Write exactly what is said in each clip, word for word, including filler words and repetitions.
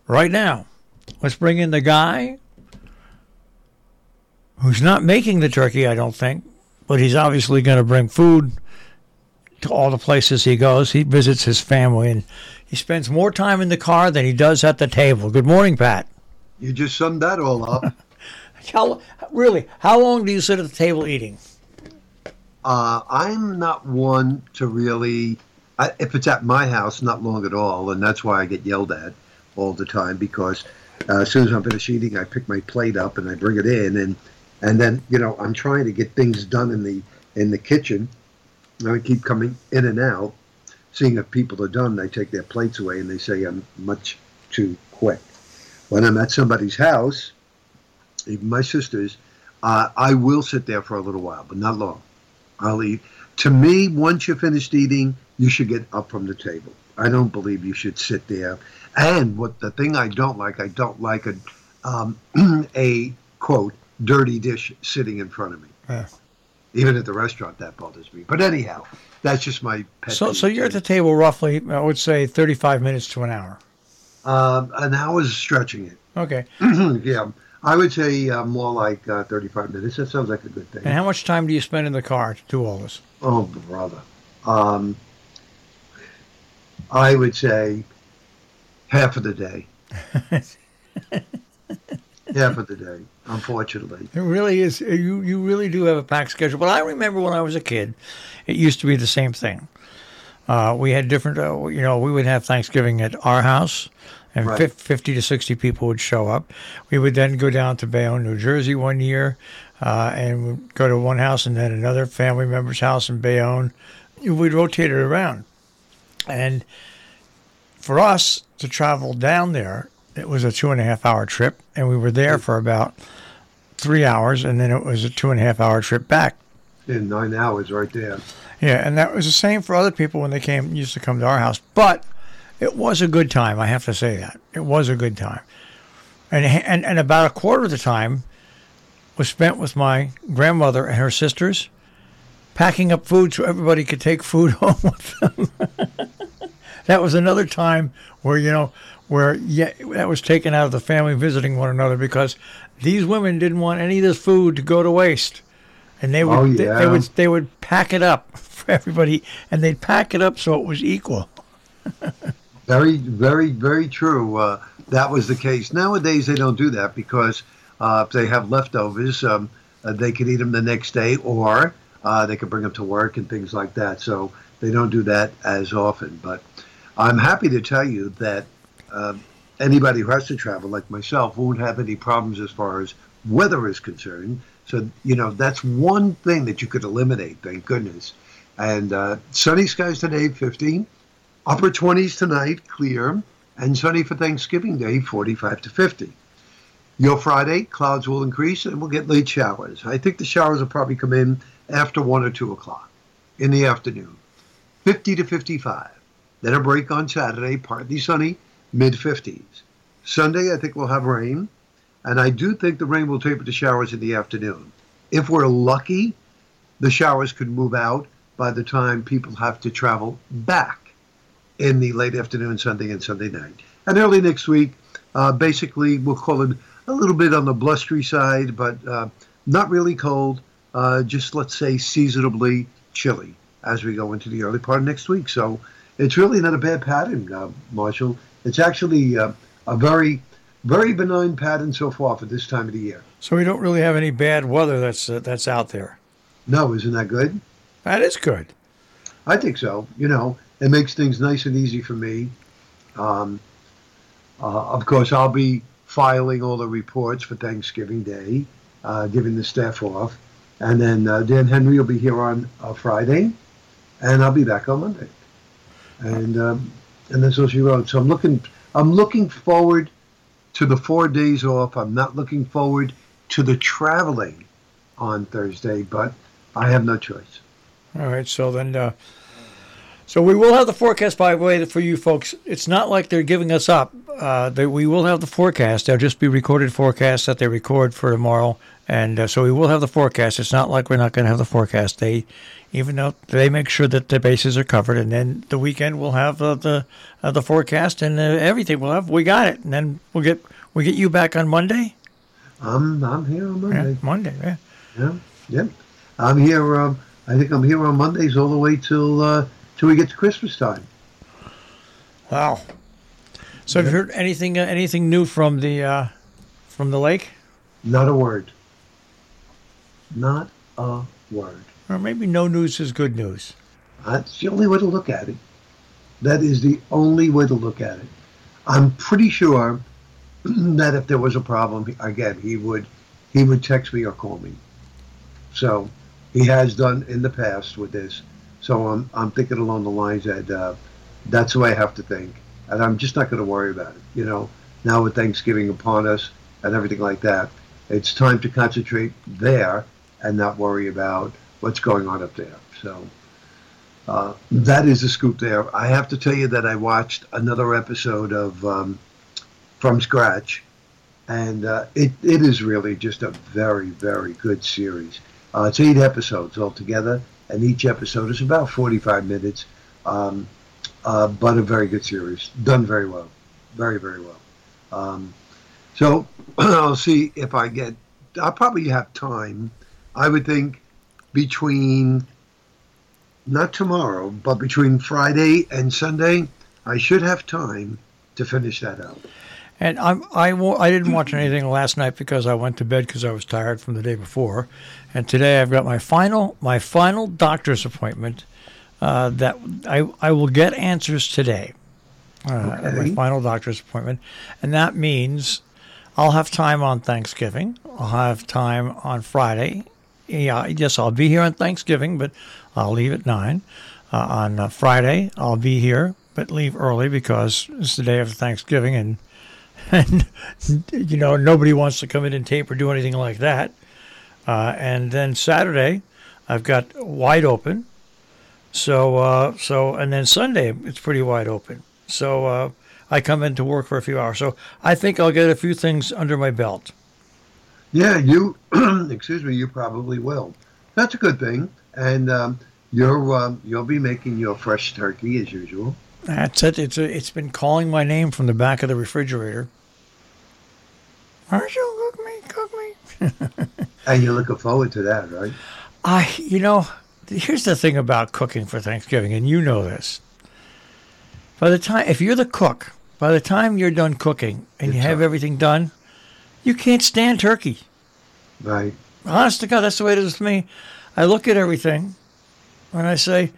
right now. Let's bring in the guy who's not making the turkey, I don't think, but he's obviously going to bring food to all the places he goes. He visits his family, and he spends more time in the car than he does at the table. Good morning, Pat. You just summed that all up. How, really, how long do you sit at the table eating? Uh, I'm not one to really, I, if it's at my house, not long at all, and that's why I get yelled at all the time, because uh, as soon as I'm finished eating, I pick my plate up and I bring it in, and and then, you know, I'm trying to get things done in the in the kitchen, and I keep coming in and out, seeing if people are done. They take their plates away, and they say I'm much too quick. When I'm at somebody's house, even my sister's, uh, I will sit there for a little while, but not long. I'll eat. To me, once you're finished eating, you should get up from the table. I don't believe you should sit there. And what the thing I don't like, I don't like a, um, a quote, dirty dish sitting in front of me. Yeah. Even at the restaurant, that bothers me. But anyhow, that's just my pet So, peeve. so you're at the table roughly, I would say, thirty-five minutes to an hour. Um, an hour's stretching it. Okay. Yeah. I would say uh, more like uh, thirty-five minutes. That sounds like a good thing. And how much time do you spend in the car to do all this? Oh, brother. Um, I would say half of the day. Half of the day, unfortunately. It really is. You you really do have a packed schedule. But I remember when I was a kid, it used to be the same thing. Uh, we had different, uh, you know, we would have Thanksgiving at our house, and Right. fifty to sixty people would show up. We would then go down to Bayonne, New Jersey one year, uh, and we'd go to one house and then another family member's house in Bayonne. We'd rotate it around. And for us to travel down there, it was a two and a half hour trip, and we were there for about three hours, and then it was a two and a half hour trip back. In nine hours right there. Yeah, and that was the same for other people when they came used to come to our house. But it was a good time, I have to say that. It was a good time. And and, and about a quarter of the time was spent with my grandmother and her sisters packing up food so everybody could take food home with them. That was another time where, you know, where yeah, that was taken out of the family visiting one another because these women didn't want any of this food to go to waste. And they would, Oh, they, yeah. they would, they would pack it up for everybody, and they'd pack it up so it was equal. Very, very, very true. Uh, that was the case. Nowadays, they don't do that because uh, if they have leftovers, um, uh, they can eat them the next day, or uh, they can bring them to work and things like that. So they don't do that as often. But I'm happy to tell you that uh, anybody who has to travel, like myself, won't have any problems as far as weather is concerned. So, you know, that's one thing that you could eliminate, thank goodness. And uh, sunny skies today, fifteen. Upper twenties tonight, clear. And sunny for Thanksgiving Day, forty-five to fifty. Your Friday, clouds will increase and we'll get late showers. I think the showers will probably come in after one or two o'clock in the afternoon. fifty to fifty-five. Then a break on Saturday, partly sunny, mid fifties. Sunday, I think we'll have rain. And I do think the rain will taper to showers in the afternoon. If we're lucky, the showers could move out by the time people have to travel back in the late afternoon, Sunday and Sunday night. And early next week, uh, basically, we'll call it a little bit on the blustery side, but uh, not really cold, uh, just let's say seasonably chilly as we go into the early part of next week. So it's really not a bad pattern, uh, Marshall. It's actually uh, a very... very benign pattern so far for this time of the year. So we don't really have any bad weather that's uh, that's out there. No, isn't that good? That is good. I think so. You know, it makes things nice and easy for me. Um, uh, of course, I'll be filing all the reports for Thanksgiving Day, uh, giving the staff off. And then uh, Dan Henry will be here on uh, Friday, and I'll be back on Monday. And um, and then so she wrote. So I'm looking, I'm looking forward to the four days off. I'm not looking forward to the traveling on Thursday, but I have no choice. All right, so then uh, So we will have the forecast, by the way, for you folks. It's not like they're giving us up. Uh, they, we will have the forecast. They'll just be recorded forecasts that they record for tomorrow. And uh, so we will have the forecast. It's not like we're not going to have the forecast. They, even though they make sure that the bases are covered, and then the weekend we'll have uh, the uh, the forecast and uh, everything. We'll have we got it, and then we'll get we get you back on Monday. I'm I'm here on Monday. Yeah, Monday, yeah. Yeah, yep. I'm here. Um, I think I'm here on Mondays all the way till uh, till we get to Christmas time. Wow. So, have you heard anything uh, anything new from the uh, from the lake? Not a word. Not a word. Or maybe no news is good news. That's the only way to look at it. That is the only way to look at it. I'm pretty sure that if there was a problem, again, he would he would text me or call me. So he has done in the past with this. So I'm I'm thinking along the lines that uh, that's the way I have to think, and I'm just not going to worry about it. You know, now with Thanksgiving upon us and everything like that, it's time to concentrate there and not worry about what's going on up there. So uh, that is the scoop there. I have to tell you that I watched another episode of um, From Scratch, and uh, it, it is really just a very, very good series. Uh, it's eight episodes altogether, and each episode is about forty-five minutes, um, uh, but a very good series. Done very well. Very, very well. Um, so I'll see if I get, I'll probably have time, I would think, between, not tomorrow, but between Friday and Sunday, I should have time to finish that out. And I'm, I, wa- I didn't watch anything last night because I went to bed because I was tired from the day before. And today I've got my final my final doctor's appointment uh, that I, I will get answers today. Uh, at my final doctor's appointment. And that means I'll have time on Thanksgiving. I'll have time on Friday. Yeah, yes, I'll be here on Thanksgiving, but I'll leave at nine. Uh, on uh, Friday, I'll be here, but leave early because it's the day after Thanksgiving, and and you know nobody wants to come in and tape or do anything like that. Uh, and then Saturday, I've got wide open. So uh, so and then Sunday it's pretty wide open. So uh, I come in to work for a few hours. So I think I'll get a few things under my belt. Yeah, you, excuse me, you probably will. That's a good thing. And um, you're, um, you'll be making your fresh turkey as usual. That's it. It's a, it's been calling my name from the back of the refrigerator. Marshall, cook me, cook me. And you're looking forward to that, right? I, you know, here's the thing about cooking for Thanksgiving, and you know this. By the time, if you're the cook, by the time you're done cooking and you have everything done, you can't stand turkey. Right. Honest to God, that's the way it is with me. I look at everything and I say,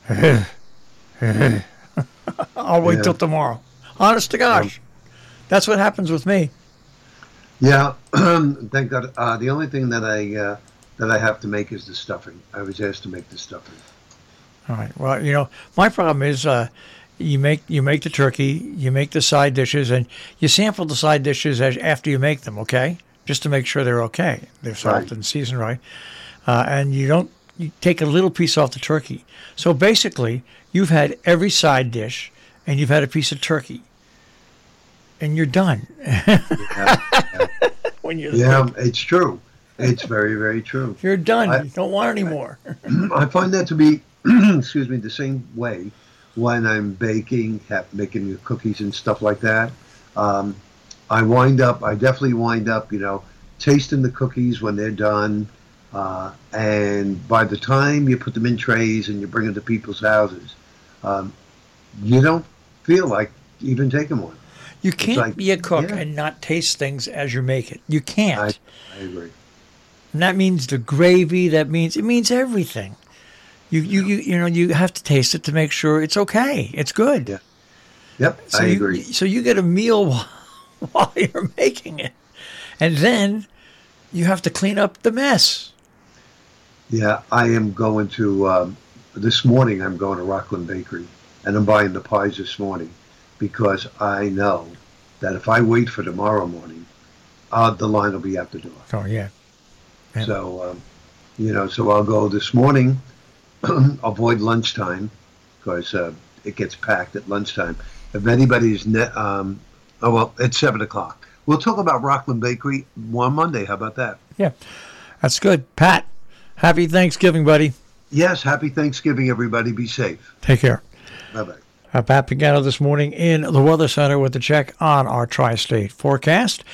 I'll wait Yeah. till tomorrow. Honest to gosh. Um, That's what happens with me. Yeah, thank God. Uh, the only thing that I uh, that I have to make is the stuffing. I was asked to make the stuffing. All right. Well, you know, my problem is uh, you make you make the turkey, you make the side dishes, and you sample the side dishes as, after you make them, okay? Just to make sure they're okay. They're salted Right. and seasoned right. Uh, and you don't you take a little piece off the turkey. So basically, you've had every side dish, and you've had a piece of turkey. And you're done. Yeah, yeah. when you're Yeah, it's true. It's very, very true. You're done. I- you don't want any more. I find that to be, excuse me, the same way when I'm baking, have, making cookies and stuff like that. Um, I wind up, I definitely wind up, you know, tasting the cookies when they're done. Uh, and by the time you put them in trays and you bring them to people's houses, um, you don't feel like even taking one. You can't like- be a cook yeah. and not taste things as you make it. You can't. I, I agree. And that means the gravy. That means it means everything. You you you you know you have to taste it to make sure it's okay. It's good. Yeah. Yep, So I you, agree. So you get a meal while, while you're making it, and then you have to clean up the mess. Yeah, I am going to, um, this morning I'm going to Rockland Bakery, and I'm buying the pies this morning because I know that if I wait for tomorrow morning, uh, the line will be out the door. Oh yeah. Yeah. So, um, you know, so I'll go this morning, avoid lunchtime, because uh, it gets packed at lunchtime. If anybody's, ne- um, oh, well, it's seven o'clock. We'll talk about Rockland Bakery one Monday. How about that? Yeah, that's good. Pat, happy Thanksgiving, buddy. Yes, happy Thanksgiving, everybody. Be safe. Take care. Bye-bye. Uh, Pat Pagano this morning in the Weather Center with the check on our tri-state forecast.